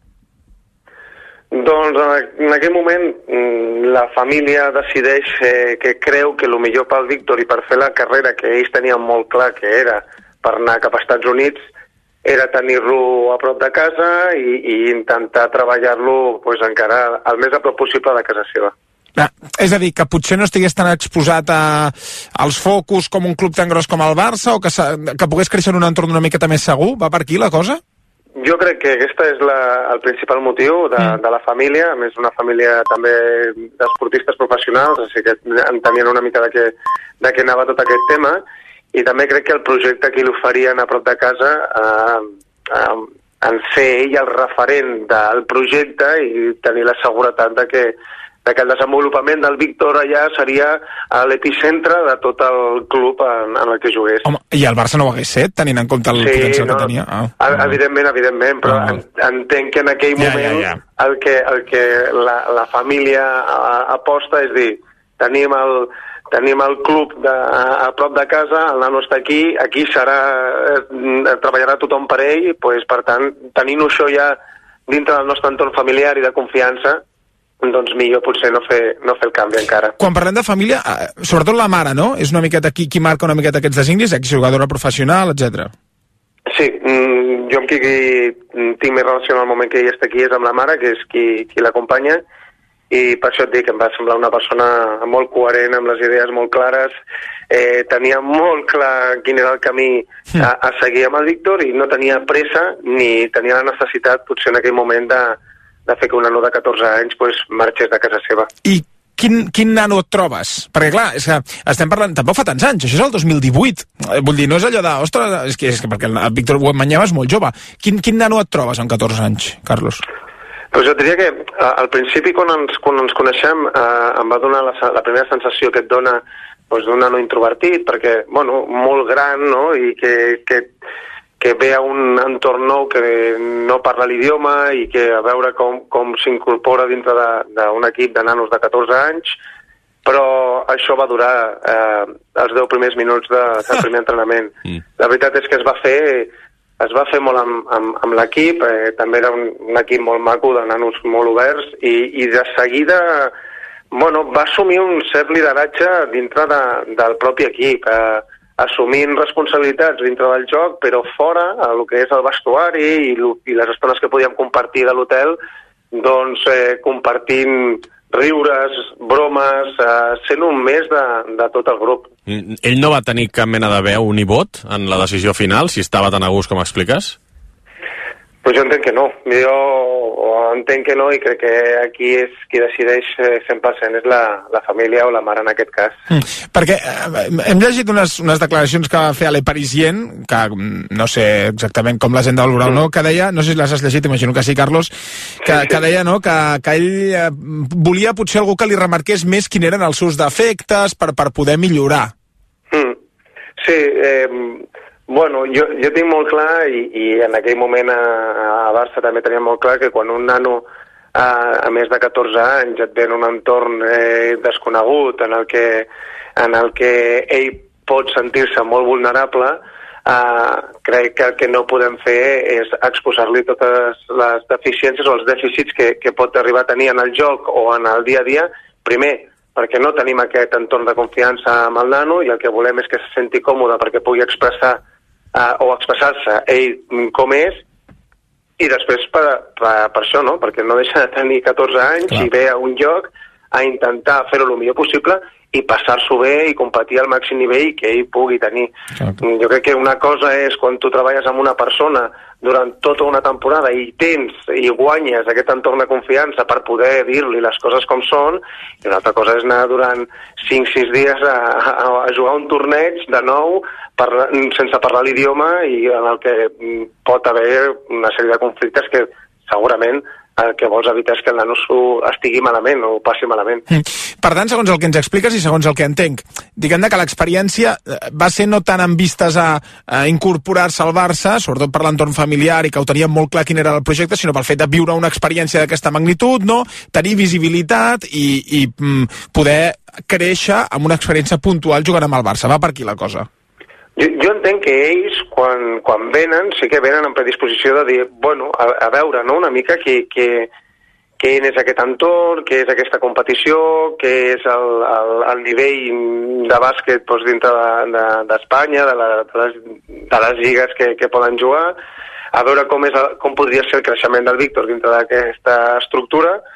[SPEAKER 8] Doncs en aquell moment la família decideix que creu que el millor pel Víctor i per fer la carrera que ells tenien molt clar que era per anar cap als Estats Units era tenir-lo a prop de casa i intentar treballar-lo encara el més a prop possible de casa seva.
[SPEAKER 19] És a dir, que potser no estigués tan exposat als focus com un club tan gros com el Barça, o que pogués créixer en un entorn una miqueta més segur? Va per aquí la cosa?
[SPEAKER 8] Jo crec que aquesta és el principal motiu de la família. A més, una família també d'esportistes professionals, així que entenien una mica de què anava tot aquest tema, i també crec que el projecte aquí l'oferien a prop de casa en ser ell el referent del projecte i tenir la seguretat de que el desenvolupament del Víctor allà seria l'epicentre de tot el club en el que jugués.
[SPEAKER 19] Home, i el Barça no ho hagués set, tenint en compte el potencial que tenia?
[SPEAKER 8] Evidentment, però entenc que en aquell moment el que la família aposta és dir, tenim el club a prop de casa, el nano està aquí treballarà tothom per ell, per tant, tenint-ho això ja dintre del nostre entorn familiar i de confiança, doncs millor potser no fer el canvi encara.
[SPEAKER 19] Quan parlem de família, sobretot la mare, no? És una miqueta qui marca una miqueta aquests designis, exjugadora professional, etc.
[SPEAKER 8] Sí, jo amb qui tinc més relació en el moment que ell està aquí és amb la mare, que és qui l'acompanya, i per això et dic que em va semblar una persona molt coherent, amb les idees molt clares, tenia molt clar quin era el camí a seguir amb el Víctor i no tenia pressa ni tenia la necessitat, potser en aquell moment, de fer que un nano de 14 anys marxés de casa seva.
[SPEAKER 19] I quin nano et trobes? Perquè clar, és que estem parlant, tampoc fa tants anys, això és el 2018. Vull dir, no és allò de, ostres, és que perquè el Víctor Wembanyama és molt jove. Quin nano et trobes amb 14 anys, Carlos?
[SPEAKER 8] Doncs jo diria que al principi quan ens coneixem em va donar la primera sensació que et dona d'un nano introvertit, perquè, molt gran, no?, i que ve a un entorn nou que no parla l'idioma i que a veure com s'incorpora dintre d'un equip de nanos de 14 anys, però això va durar els 10 primers minuts del primer entrenament. La veritat és que es va fer molt amb l'equip, també era un equip molt maco, de nanos molt oberts, i de seguida va assumir un cert lideratge dintre del propi equip, assumint responsabilitats dintre del joc, però fora, el que és el vestuari i les estones que podíem compartir de l'hotel, doncs compartint riures, bromes, sent un més de tot el grup.
[SPEAKER 2] Ell no va tenir cap mena de veu ni vot en la decisió final, si estava tan a gust com expliques?
[SPEAKER 8] Pues jo entenc que no. Jo entenc que no i crec que aquí és qui decideix 100% és la família o la mare en aquest cas.
[SPEAKER 19] Perquè hem llegit unes declaracions que va fer a Le Parisien, que no sé exactament com les hem de valorar o no, que deia, no sé si les has llegit, imagino que sí, Carlos, que deia que ell volia potser algú que li remarqués més quin eren els seus defectes per poder millorar.
[SPEAKER 8] Sí, jo tinc molt clar, i en aquell moment a Barça també tenia molt clar que quan un nano a més de 14 anys et ve en un entorn desconegut en el que ell pot sentir-se molt vulnerable, crec que el que no podem fer és exposar-li totes les deficiències o els dèficits que pot arribar a tenir en el joc o en el dia a dia, primer perquè no tenim aquest entorn de confiança amb el nano i el que volem és que se senti còmode perquè pugui expressar o expressar-se ell com és, i després per això, no? Perquè no deixa de tenir 14 anys i ve a un lloc a intentar fer-ho el millor possible i passar-s'ho bé i competir al màxim nivell que ell pugui tenir. Jo crec que una cosa és quan tu treballes amb una persona durant tota una temporada i guanyes aquest entorn de confiança per poder dir-li les coses com són, i una altra cosa és anar durant 5-6 dies a jugar un torneig de nou sense parlar l'idioma i en el que pot haver una sèrie de conflictes que segurament el que vols evitar és que el nano estigui malament o passi malament.
[SPEAKER 19] Per tant, segons el que ens expliques i segons el que entenc, diguem-ne que l'experiència va ser no tant en vistes a incorporar-se al Barça, sobretot per l'entorn familiar i que ho teníem molt clar quin era el projecte, sinó pel fet de viure una experiència d'aquesta magnitud, no? Tenir visibilitat i poder créixer amb una experiència puntual jugant amb el Barça. Va per aquí la cosa.
[SPEAKER 8] Jo entenc que ells, quan venen, sí que venen en predisposició de dir, a veure, no?, una mica què és aquest entorn, què és aquesta competició, què és el nivell de bàsquet dintre d'Espanya, de les lligues que poden jugar, a veure com podria ser el creixement del Víctor dintre d'aquesta estructura,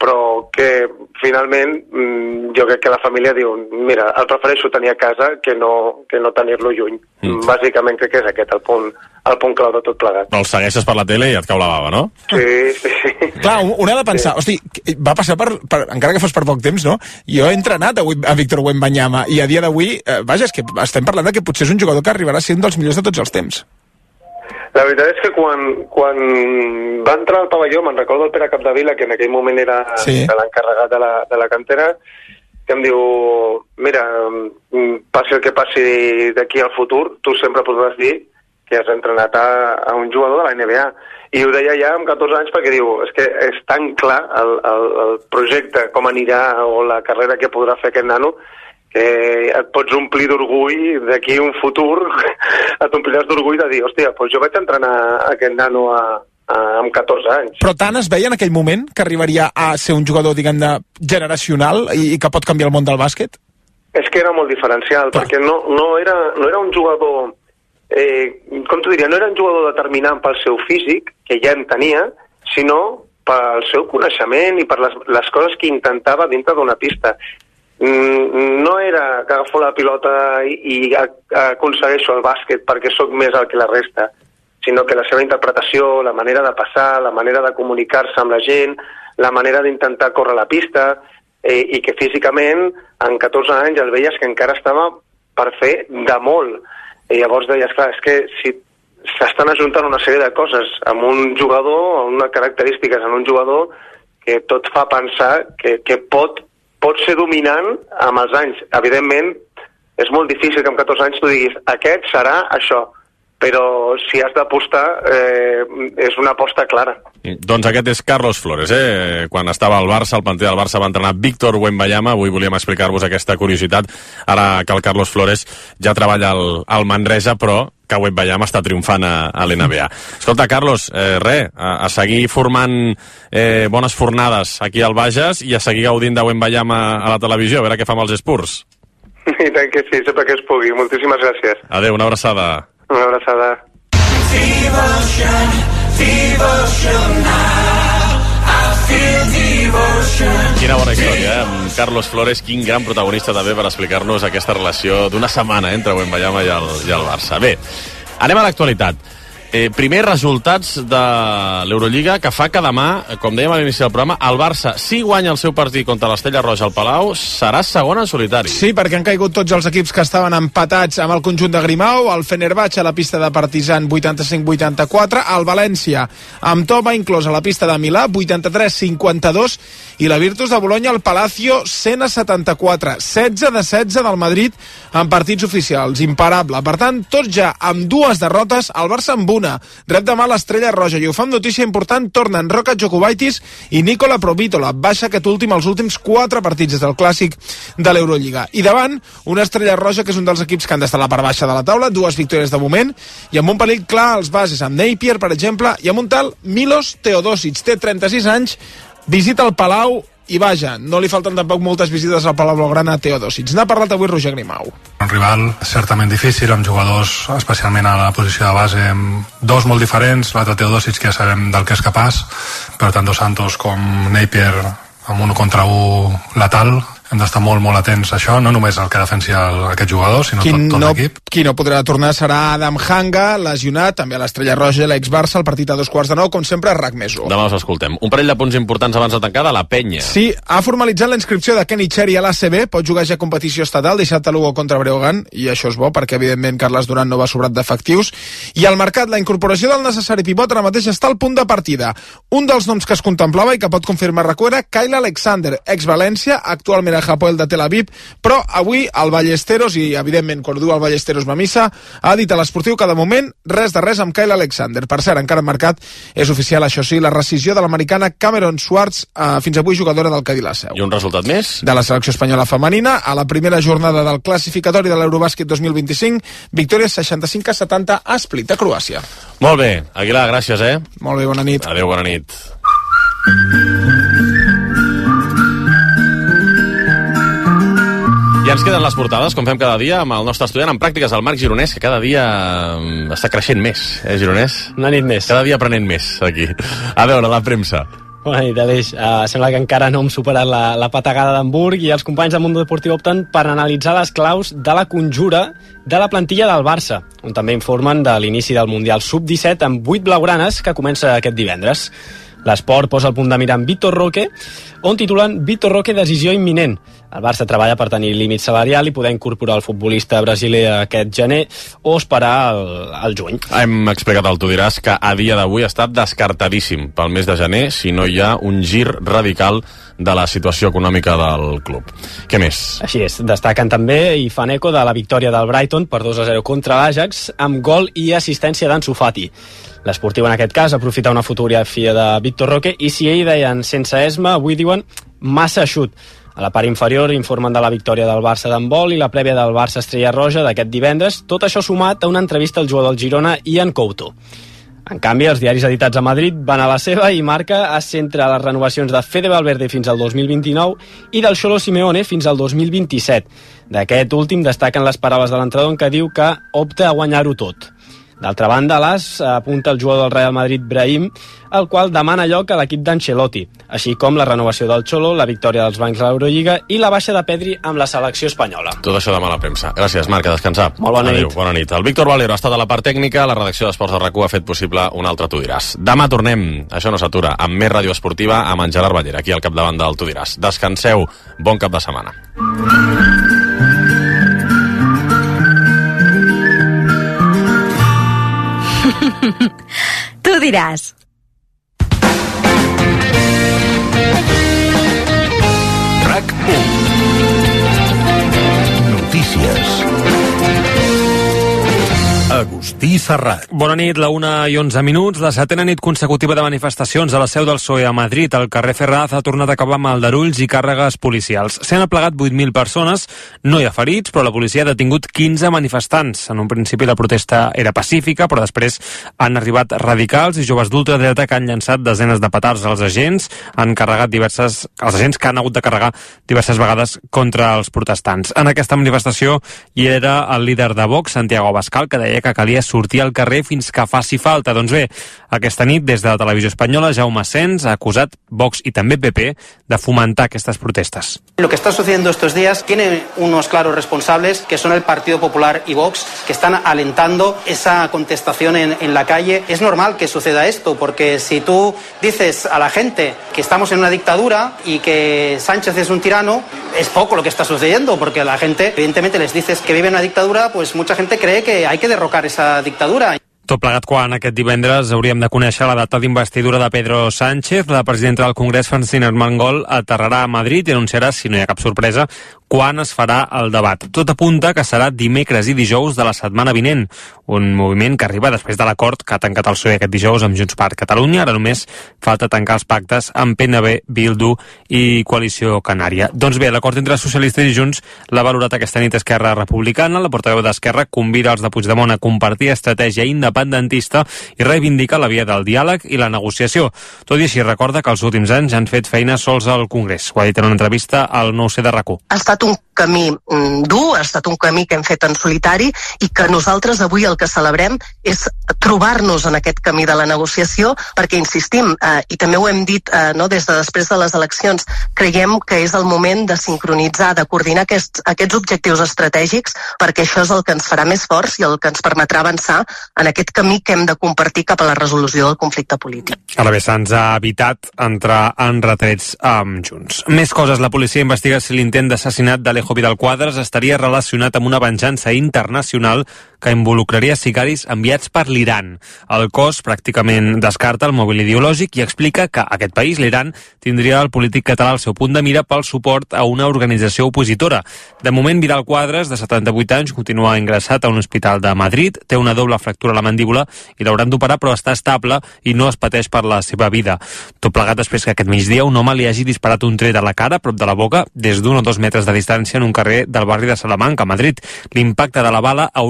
[SPEAKER 8] però que finalment jo crec que la família diu mira, el prefereixo tenir a casa que no tenir-lo lluny. Bàsicament crec que és aquest el punt clau de tot plegat.
[SPEAKER 2] Però el segueixes per la tele i et cau la bava, no?
[SPEAKER 8] Sí.
[SPEAKER 19] Clar, un ha de pensar, hosti, va passar per encara que fos per poc temps, no? Jo he entrenat avui a Víctor Wembanyama i a dia d'avui, vaja, és que estem parlant que potser és un jugador que arribarà a ser un dels millors de tots els temps.
[SPEAKER 8] La veritat és que quan va entrar al pavelló, me'n recordo el Pere Capdevila, que en aquell moment era l'encarregat de la cantera, que em diu, mira, passi el que passi d'aquí al futur, tu sempre podràs dir que has entrenat a un jugador de la NBA. I ho deia ja amb 14 anys perquè diu, és que és tan clar el projecte, com anirà, o la carrera que podrà fer aquest nano, que et pots omplir d'orgull d'aquí un futur, et ompliràs d'orgull de dir, hòstia, doncs jo vaig entrenar aquest nano amb 14 anys.
[SPEAKER 19] Però tant es veia en aquell moment que arribaria a ser un jugador, diguem-ne, generacional i que pot canviar el món del bàsquet?
[SPEAKER 8] És que era molt diferencial, perquè no era un jugador, com t'ho diria, no era un jugador determinant pel seu físic, que ja en tenia, sinó pel seu coneixement i per les coses que intentava dintre d'una pista. No era que agafo la pilota i aconsegueixo el bàsquet perquè sóc més el que la resta, sinó que la seva interpretació, la manera de passar, la manera de comunicar-se amb la gent, la manera d'intentar córrer la pista, i que físicament, en 14 anys, el veies que encara estava per fer de molt. I llavors deies, clar, és que si s'estan ajuntant una sèrie de coses amb un jugador, amb unes característiques en un jugador, que tot fa pensar que pot ser dominant amb els anys. Evidentment, és molt difícil que amb 14 anys tu diguis aquest serà això, però si has d'apostar és una aposta clara.
[SPEAKER 2] Doncs aquest és Carlos Flores, Quan estava al Barça, al planter del Barça va entrenar Víctor Wembanyama. Avui volíem explicar-vos aquesta curiositat, ara que el Carlos Flores ja treballa al Manresa, però que Wembanyama està triomfant a l'NBA. Escolta, Carlos, a seguir formant bones fornades aquí al Bages i a seguir gaudint de Wembanyama a la televisió, a veure què fa amb els Spurs.
[SPEAKER 8] I tant que sí, sempre que es pugui. Moltíssimes gràcies.
[SPEAKER 2] Adéu, una abraçada.
[SPEAKER 8] Una abraçada.
[SPEAKER 2] Quina bona història, amb Carlos Flores, quin gran protagonista també per explicar-nos aquesta relació d'una setmana entre Wembanyama i el Barça. Bé, anem a l'actualitat. Primer, resultats de l'Eurolliga, que fa que demà, com dèiem a l'inici del programa, el Barça, si guanya el seu partit contra l'Estella Roja al Palau, serà segon en solitari.
[SPEAKER 19] Sí, perquè han caigut tots els equips que estaven empatats amb el conjunt de Grimau, el Fenerbahçe a la pista de Partizan 85-84, el València amb Toma inclòs a la pista de Milà 83-52, i la Virtus de Bologna al Palacio 100-74, 16-16 del Madrid en partits oficials, imparable. Per tant, tots ja amb dues derrotes, el Barça amb una. Rep demà l'Estrella Roja i ho fa amb notícia important, tornen Roka Jokubaitis i Nikola Provítola, baixa aquest últim els últims 4 partits des del clàssic de l'Eurolliga. I davant, una Estrella Roja que és un dels equips que han d'estar a la part baixa de la taula, 2 victòries de moment, i amb un perill clar als bases, amb Napier, per exemple, i amb un tal Milos Teodosic, té 36 anys, visita el Palau i vaja, no li falten tampoc moltes visites al Palau Blaugrana a Teodosic. N'ha parlat avui Roger Grimau.
[SPEAKER 20] Un rival certament difícil, amb jugadors especialment a la posició de base, amb dos molt diferents, l'altre Teodosic que ja sabem del que és capaç, però tant Dos Santos com Napier amb un contra un letal. Hem d'estar molt, molt atents a això, no només el que defensi aquest jugador, sinó tot l'equip.
[SPEAKER 19] Qui no podrà tornar serà Adam Hanga, lesionat, també a l'Estrella Roja, l'ex-Barça, el partit a 2:15, com sempre, a RAC més 1.
[SPEAKER 2] Demà us escoltem. Un parell de punts importants abans de tancar de la Penya.
[SPEAKER 19] Sí, ha formalitzat la inscripció de Kenny Cherry a l'ACB, pot jugar ja a competició estatal, dissabte a Lugo contra Breogán, i això és bo, perquè evidentment Carles Duran no va sobrat d'efectius. I al mercat, la incorporació del necessari pivot ara mateix està al punt de partida. Un dels noms que es contemplava i que pot confirmar RAC1 era Kyle Alexander, ex-València, actualment a Hapoel de Tel Aviv, però avui el Ballesteros, i evidentment quan diu el Ballesteros va missa, ha dit a l'Esportiu que de moment res de res amb Kyle Alexander. Per cert, encara en mercat és oficial, això sí, la rescisió de l'americana Cameron Schwartz, fins avui jugadora del Cadí la Seu.
[SPEAKER 2] I un resultat més?
[SPEAKER 19] De la selecció espanyola femenina, a la primera jornada del classificatori de l'Eurobàsquet 2025, victòries 65-70 a Split, a Croàcia.
[SPEAKER 2] Molt bé, Aguilar, gràcies,
[SPEAKER 19] Molt bé, bona nit.
[SPEAKER 2] Adéu, bona nit. Ja ens queden les portades, com fem cada dia, amb el nostre estudiant en pràctiques, el Marc Gironès, que cada dia està creixent més, Gironès?
[SPEAKER 11] Una nit més.
[SPEAKER 2] Cada dia aprenent més, aquí. A veure, la premsa.
[SPEAKER 11] Bona nit, Aleix. Sembla que encara no hem superat la patagada d'Hamburg i els companys del Mundo Deportiu opten per analitzar les claus de la conjura de la plantilla del Barça, on també informen de l'inici del Mundial Sub-17 amb 8 blaugranes que comença aquest divendres. L'Esport posa el punt de mira amb Vitor Roque, on titulen Vitor Roque, decisió imminent. El Barça treballa per tenir límit salarial i poder incorporar el futbolista brasiler aquest gener o esperar el juny.
[SPEAKER 2] Hem explicat al Tu diràs que a dia d'avui està descartadíssim pel mes de gener si no hi ha un gir radical de la situació econòmica del club. Què més?
[SPEAKER 11] Així és, destaquen també i fan eco de la victòria del Brighton per 2-0 contra l'Ajax amb gol i assistència d'Ansu Fati. L'esportiu en aquest cas aprofita una fotografia de Vitor Roque i si ell deien sense esma, avui diuen massa eixut. A la part inferior informen de la victòria del Barça d'handbol i la prèvia del Barça Estrella Roja d'aquest divendres, tot això sumat a una entrevista al jugador del Girona, Ian Couto. En canvi, els diaris editats a Madrid van a la seva i Marca es centra a les renovacions de Fede Valverde fins al 2029 i del Xolo Simeone fins al 2027. D'aquest últim destaquen les paraules de l'entrenador en què diu que opta a guanyar-ho tot. D'altra banda, l'AS apunta el jugador del Real Madrid, Brahim, el qual demana lloc a l'equip d'Ancelotti, així com la renovació del Xolo, la victòria dels bancs a l'Eurolliga i la baixa de Pedri amb la selecció espanyola.
[SPEAKER 2] Tot això de mala premsa. Gràcies, Marc, a descansar.
[SPEAKER 11] Molt bona nit.
[SPEAKER 2] Bona nit. El Víctor Valero ha estat a la part tècnica, la redacció d'Esports de RAC1 ha fet possible un altre Tu diràs. Demà tornem, això no s'atura, amb més ràdio esportiva amb en Gerard Ballera, aquí al capdavant del Tu diràs. Descanseu, bon cap de setmana.
[SPEAKER 7] Tu diràs.
[SPEAKER 6] RAC1. Notícies. Agustí Serrat.
[SPEAKER 17] Bona nit, la 1:11. La setena nit consecutiva de manifestacions a la seu del PSOE a Madrid. El carrer Ferraz ha tornat a acabar amb aldarulls i càrregues policials. S'han aplegat 8.000 persones, no hi ha ferits, però la policia ha detingut 15 manifestants. En un principi la protesta era pacífica, però després han arribat radicals i joves d'ultradreta que han llançat desenes de petards als agents, els agents que han hagut de carregar diverses vegades contra els protestants. En aquesta manifestació hi era el líder de Vox, Santiago Abascal, que deia que calia sortir al carrer fins que faci falta. Doncs bé, aquesta nit, des de la televisió espanyola, Jaume Sens ha acusat Vox i també PP de fomentar aquestes protestes.
[SPEAKER 21] Lo que está sucediendo estos días tiene unos claros responsables, que son el Partido Popular y Vox, que están alentando esa contestación en la calle. Es normal que suceda esto, porque si tú dices a la gente que estamos en una dictadura y que Sánchez es un tirano, es poco lo que está sucediendo, porque a la gente, evidentemente, les dices que vive en una dictadura, pues mucha gente cree que hay que derrocar esa dictadura.
[SPEAKER 17] Tot plegat quan aquest divendres hauríem de conèixer la data d'investidura de Pedro Sánchez. La presidenta del Congrés, Francina Armengol, aterrarà a Madrid i anunciarà, si no hi ha cap sorpresa, quan es farà el debat. Tot apunta que serà dimecres i dijous de la setmana vinent, un moviment que arriba després de l'acord que ha tancat el PSOE aquest dijous amb Junts per Catalunya. Ara només falta tancar els pactes amb PNB, Bildu i Coalició Canària. Doncs bé, l'acord entre socialistes i Junts l'ha valorat aquesta nit Esquerra Republicana. La portaveu d'Esquerra convida els de Puigdemont a compartir estratègia independentista i reivindica la via del diàleg i la negociació. Tot i així recorda que els últims anys han fet feina sols al Congrés. Ho ha dit en una entrevista al 9C de RAC1.
[SPEAKER 22] Ha estat un camí dur, ha estat un camí que hem fet en solitari i que nosaltres avui el que celebrem és trobar-nos en aquest camí de la negociació perquè, insistim, i també ho hem dit des de després de les eleccions, creiem que és el moment de sincronitzar, de coordinar aquests objectius estratègics perquè això és el que ens farà més forts i el que ens permetrà avançar en aquest camí que hem de compartir cap a la resolució del conflicte polític.
[SPEAKER 17] Ara bé, se'ns ha evitat entrar en retrets amb Junts. Més coses, la policia investiga si l'intent d'assassinat d'Alejo Vidal Quadras estaria relacionat amb una venjança internacional que involucraria sicaris enviats per l'Iran. El cos pràcticament descarta el mòbil ideològic i explica que aquest país, l'Iran, tindria el polític català al seu punt de mira pel suport a una organització opositora. De moment, Vidal Quadras, de 78 anys, continua ingressat a un hospital de Madrid, té una doble fractura a la mandíbula i l'hauran d'operar, però està estable i no es pateix per la seva vida. Tot plegat després que aquest migdia un home li hagi disparat un tret a la cara, prop de la boca, des d'1 o 2 metres de distància en un carrer del barri de Salamanca, a Madrid. L'impacte de la bala hauria entrat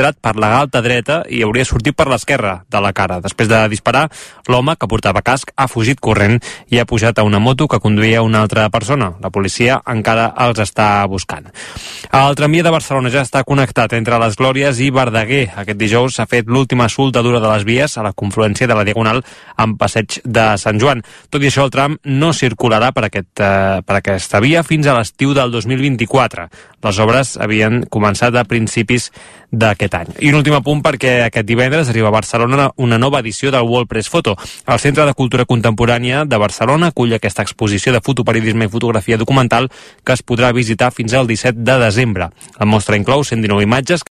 [SPEAKER 1] entrat per la galta dreta i hauria sortit per l'esquerra de la cara. Després de disparar, l'home, que portava casc, ha fugit corrent i ha pujat a una moto que conduïa una altra persona. La policia encara els està buscant. El tramvia de Barcelona ja està connectat entre les Glòries i Verdaguer. Aquest dijous s'ha fet l'última soldadura de les vies a la confluència de la Diagonal amb Passeig de Sant Joan. Tot i això, el tram no circularà per aquesta via fins a l'estiu del 2024. Les obres havien començat a principis d'aquest any. I un últim apunt perquè aquest divendres arriba a Barcelona una nova edició del World Press Photo. El Centre de Cultura Contemporània de Barcelona acull aquesta exposició de fotoperiodisme i fotografia documental que es podrà visitar fins al 17 de desembre. La mostra inclou 119 imatges